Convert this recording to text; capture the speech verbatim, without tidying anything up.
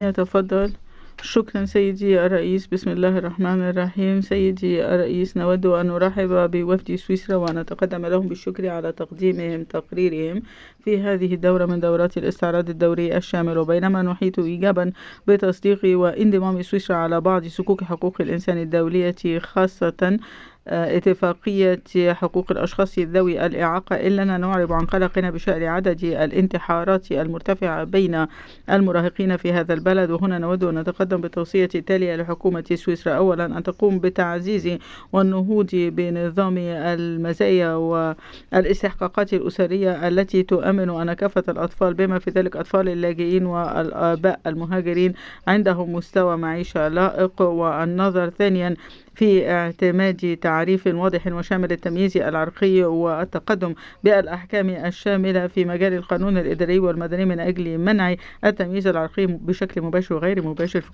يتفضل. شكرا سيدي الرئيس. بسم الله الرحمن الرحيم. سيدي الرئيس، نود أن نرحب بوفد سويسرا ونتقدم لهم بالشكر على تقديمهم تقريرهم في هذه الدورة من دورات الاستعراض الدوري الشامل. وبينما نحيط إيجابا بتصديق وانضمام سويسرا على بعض صكوك حقوق الإنسان الدولية، خاصة اتفاقية حقوق الأشخاص ذوي الإعاقة، إلا نعرب عن قلقنا بشأن عدد الانتحارات المرتفعة بين المراهقين في هذا البلد. وهنا نود أن نتقدم بالتوصية التالية لحكومة سويسرا: أولا، أن تقوم بتعزيز والنهوض بنظام المزايا والاستحقاقات الأسرية التي تؤمن أن كافة الأطفال بما في ذلك أطفال اللاجئين والآباء المهاجرين عندهم مستوى معيشة لائق. والنظر ثانيا في اعتماد تعريف واضح وشامل للتمييز العرقي والتقدم بالأحكام الشاملة في مجال القانون الإداري والمدني من أجل منع التمييز العرقي بشكل مباشر وغير مباشر.